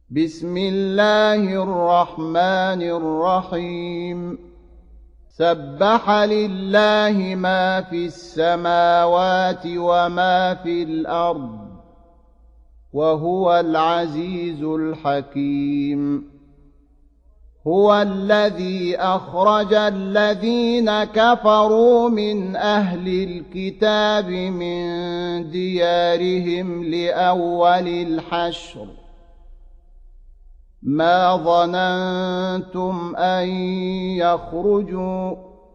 بسم الله الرحمن الرحيم سبح لله ما في السماوات وما في الأرض وهو العزيز الحكيم هو الذي أخرج الذين كفروا من أهل الكتاب من ديارهم لأول الحشر ما ظننتم أن يخرجوا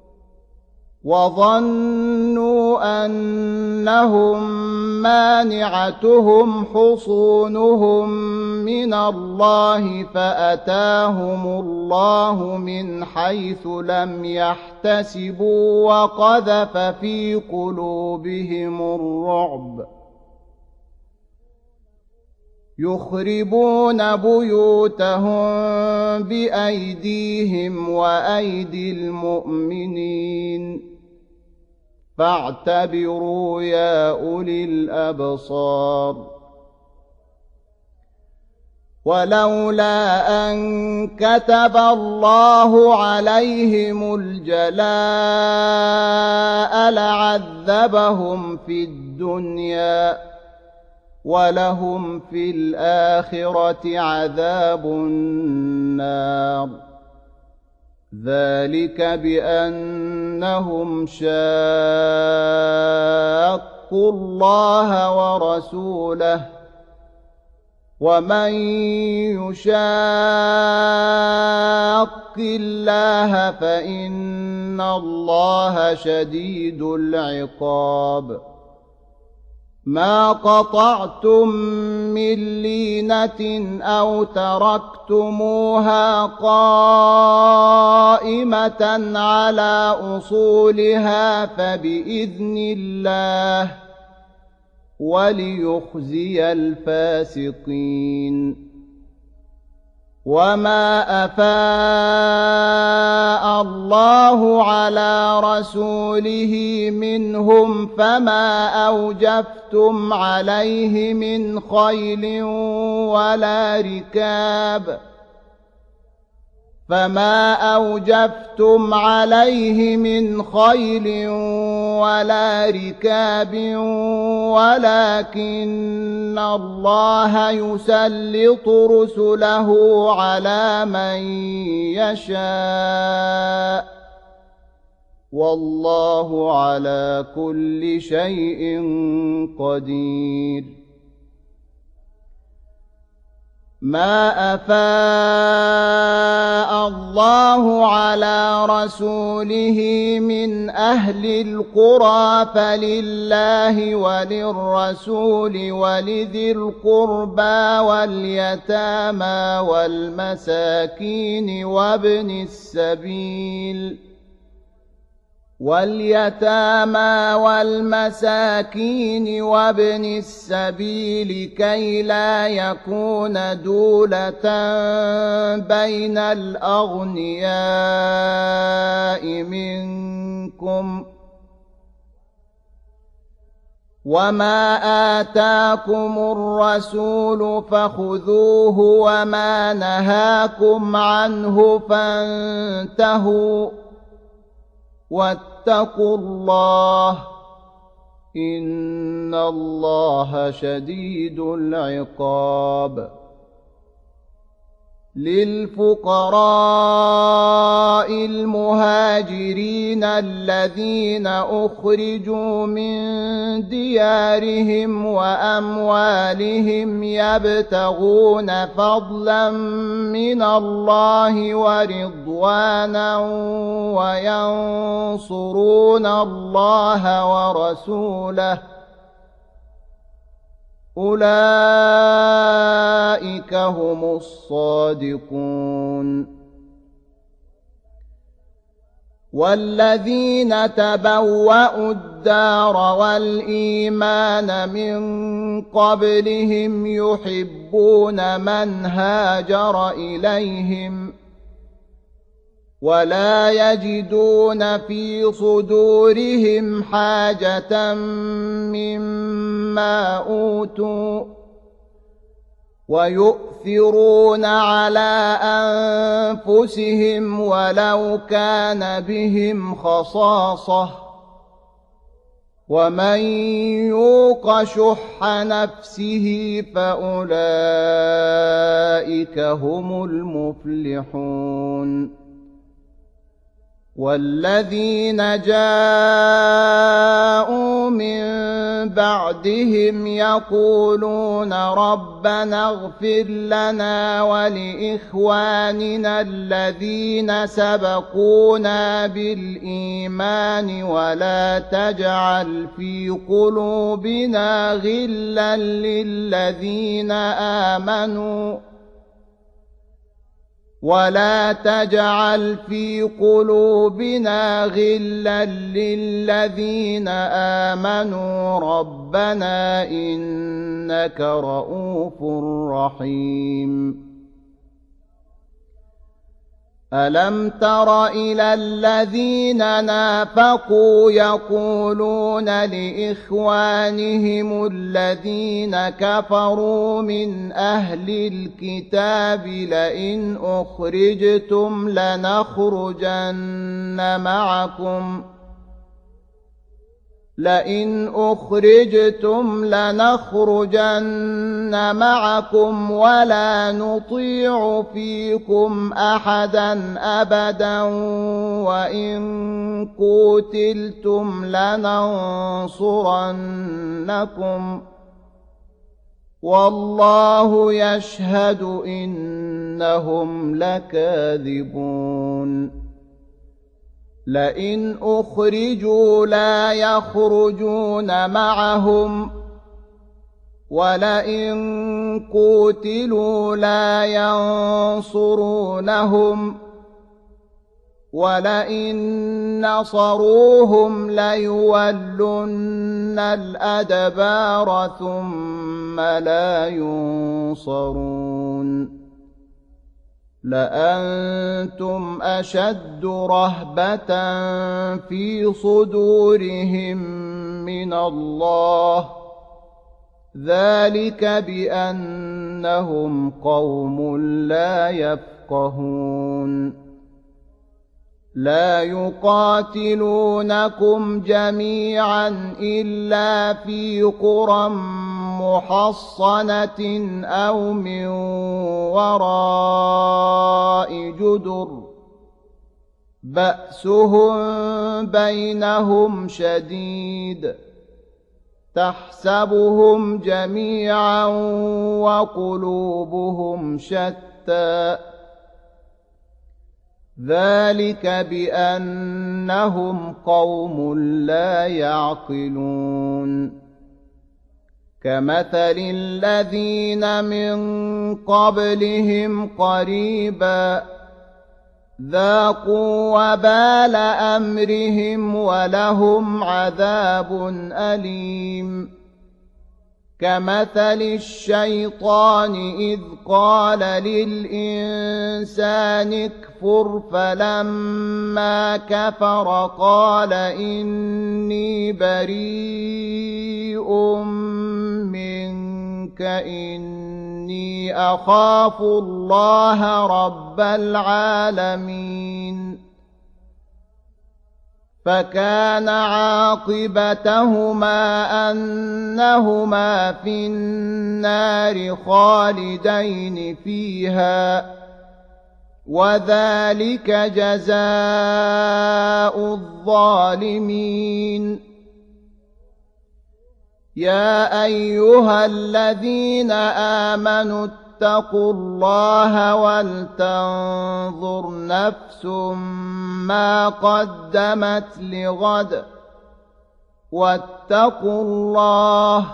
وظنوا أنهم مانعتهم حصونهم من الله فأتاهم الله من حيث لم يحتسبوا وقذف في قلوبهم الرعب يخربون بيوتهم بأيديهم وأيدي المؤمنين فاعتبروا يا أولي الأبصار ولولا أن كتب الله عليهم الجلاء لعذبهم في الدنيا ولهم في الآخرة عذاب النار ذلك بأنهم شاقوا الله ورسوله ومن يشاق الله فإن الله شديد العقاب ما قطعتم من لينة أو تركتموها قائمة على أصولها فبإذن الله وليخزي الفاسقين وما أفاء الله على رسوله منهم فما أوجفتم عليه من خيل ولا ركاب ولكن الله يسلط رسله على من يشاء والله على كل شيء قدير ما أفاء الله على رسوله من أهل القرى فلله وللرسول ولذي القربى واليتامى والمساكين وابن السبيل كي لا يكون دولة بين الأغنياء منكم وما آتاكم الرسول فخذوه وما نهاكم عنه فانتهوا واتقوا الله إن الله شديد العقاب للفقراء المهاجرين الذين أخرجوا من ديارهم وأموالهم يبتغون فضلا من الله ورضوانا وينصرون الله ورسوله أولئك هم الصادقون والذين تبوأوا الدار والإيمان من قبلهم يحبون من هاجر إليهم ولا يجدون في صدورهم حاجة مما أوتوا ويؤثرون على أنفسهم ولو كان بهم خصاصة ومن يوق شح نفسه فأولئك هم المفلحون والذين جاءوا من بعدهم يقولون ربنا اغفر لنا ولإخواننا الذين سبقونا بالإيمان ولا تجعل في قلوبنا غلا للذين آمنوا ولا تجعل في قلوبنا غلا للذين آمنوا ربنا إنك رؤوف رحيم ألم تر إلى الذين نافقوا يقولون لإخوانهم الذين كفروا من أهل الكتاب لئن أخرجتم لنخرجن معكم ولا نطيع فيكم أحدا أبدا وإن قتلتم لننصرنكم والله يشهد إنهم لكاذبون لئن أخرجوا لا يخرجون معهم ولئن قتلوا لا ينصرونهم ولئن نصروهم ليولن الأدبار ثم لا ينصرون لأنتم أشد رهبة في صدورهم من الله ذلك بأنهم قوم لا يفقهون لا يقاتلونكم جميعا إلا في قرى محصنة أو من وراء جدر بأسهم بينهم شديد تحسبهم جميعا وقلوبهم شتى ذلك بأنهم قوم لا يعقلون كمثل الذين من قبلهم قريبا ذاقوا وبال أمرهم ولهم عذاب أليم كمثل الشيطان إذ قال للإنسان اكفر فلما كفر قال إني بريء منك إني أخاف الله رب العالمين فكان عاقبتهما أنهما في النار خالدين فيها وذلك جزاء الظالمين يا أيها الذين آمنوا اتقوا الله ولتنظر نفس ما قدمت لغد واتقوا الله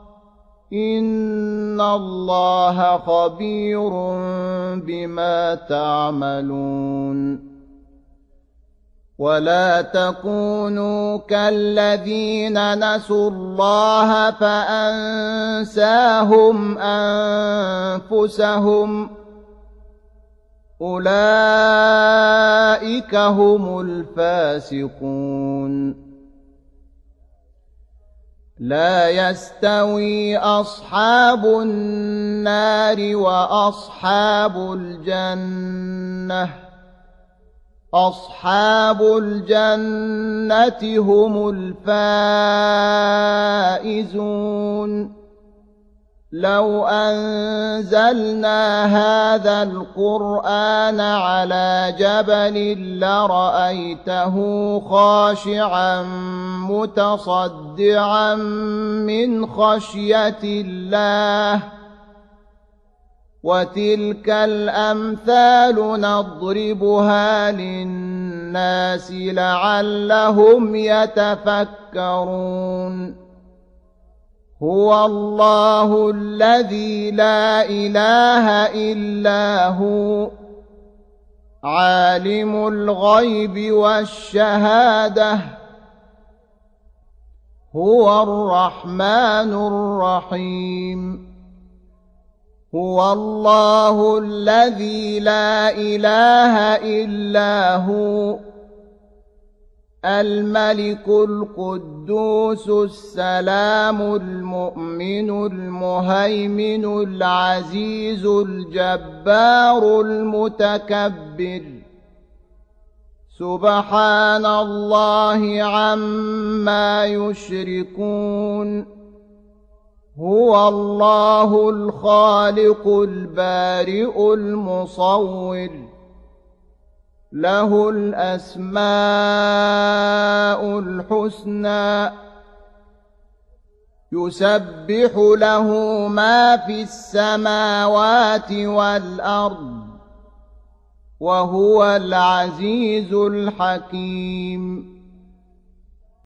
إن الله خبير بما تعملون ولا تكونوا كالذين نسوا الله فأنساهم أنفسهم أولئك هم الفاسقون لا يستوي أصحاب النار وأصحاب الجنة أصحاب الجنة هم الفائزون لو أنزلنا هذا القرآن على جبل لرأيته خاشعا متصدعا من خشية الله وتلك الأمثال نضربها للناس لعلهم يتفكرون هو الله الذي لا إله إلا هو عالم الغيب والشهادة هو الرحمن الرحيم هو الله الذي لا إله إلا هو الملك القدوس السلام المؤمن المهيمن العزيز الجبار المتكبر سبحان الله عما يشركون هو الله الخالق البارئ المصور له الأسماء الحسنى يسبح له ما في السماوات والأرض وهو العزيز الحكيم